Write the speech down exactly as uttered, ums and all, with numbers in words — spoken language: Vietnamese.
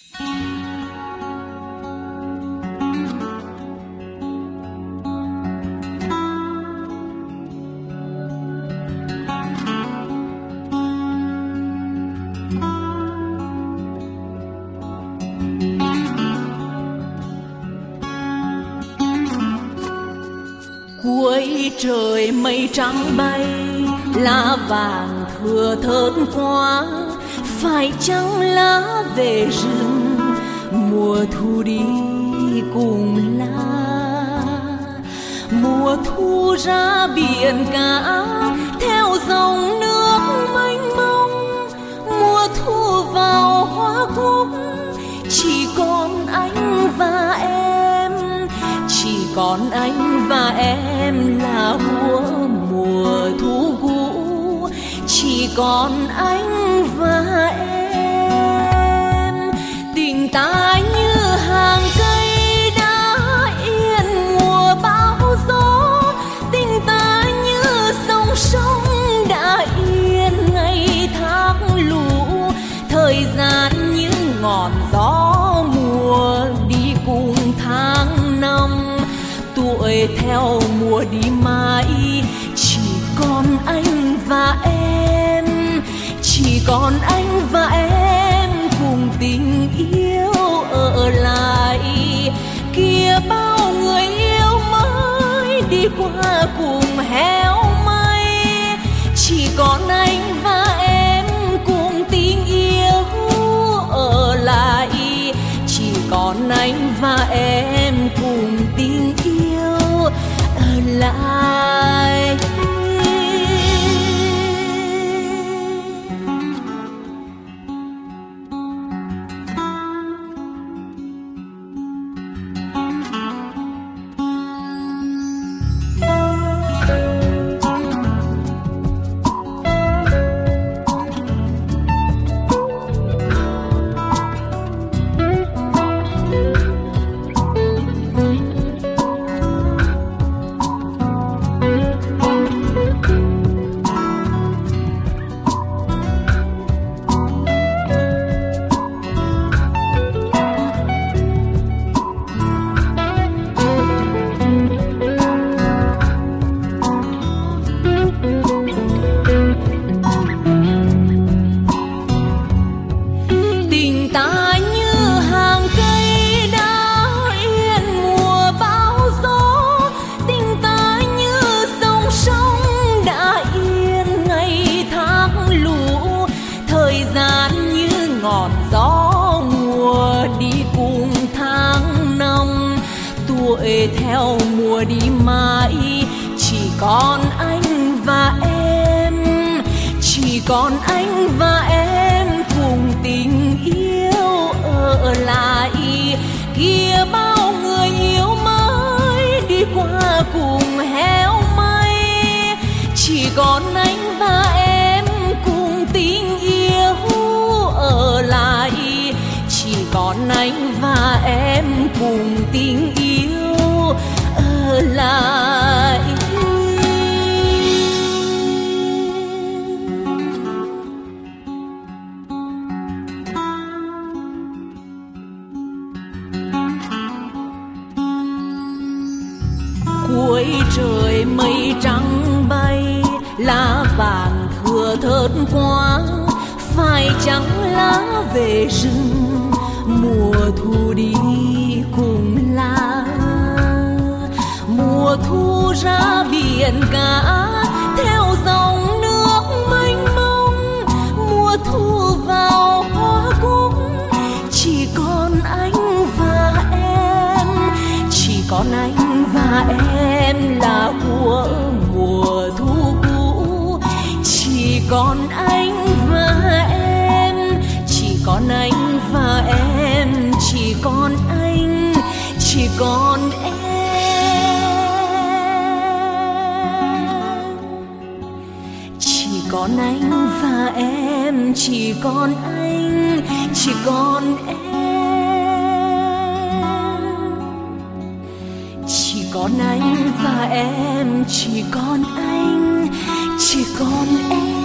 Cuối trời mây trắng bay, lá vàng thưa thớt quá, phải chăng lá về rừng mùa thu đi cùng lá. Mùa thu ra biển cả theo dòng nước mênh mông, mùa thu vào hoa cúc chỉ còn anh và em, chỉ còn anh và em là của mùa thu cũ, chỉ còn anh và em. Tình ta như hàng cây đã yên mùa bão gió, tình ta như dòng sông đã yên ngày tháng lũ. Thời gian như ngọn gió mùa đi cùng tháng năm, tuổi theo mùa đi mãi, chỉ còn anh và em, chỉ còn anh và em cùng tình yêu ở lại. Kia bao người yêu mới đi qua cùng héo mây, chỉ còn anh và em cùng tình yêu ở lại, chỉ còn anh và em cùng tình yêu ở lại. Ngọn gió mùa đi cùng tháng năm, tuổi theo mùa đi mãi, chỉ còn anh và em, chỉ còn anh và em cùng tình yêu ở lại. Kia bao người yêu mới đi qua cùng héo mây, chỉ còn anh và em cùng tình yêu ở lại, chỉ còn anh và em cùng tình yêu ở lại. Cuối trời mây trắng bay, lá vàng thưa thớt quá, phải chăng lá về rừng mùa thu đi cùng lá. Mùa thu ra biển cả theo dòng nước mênh mông, mùa thu vào hoa cúc chỉ còn anh và em, chỉ còn anh và em là của mùa thu cũ, chỉ còn anh và em, chỉ còn anh và em, chỉ còn anh, chỉ còn em, chỉ còn anh và em, chỉ còn anh, chỉ còn em, chỉ còn anh và em, chỉ còn anh, chỉ còn em.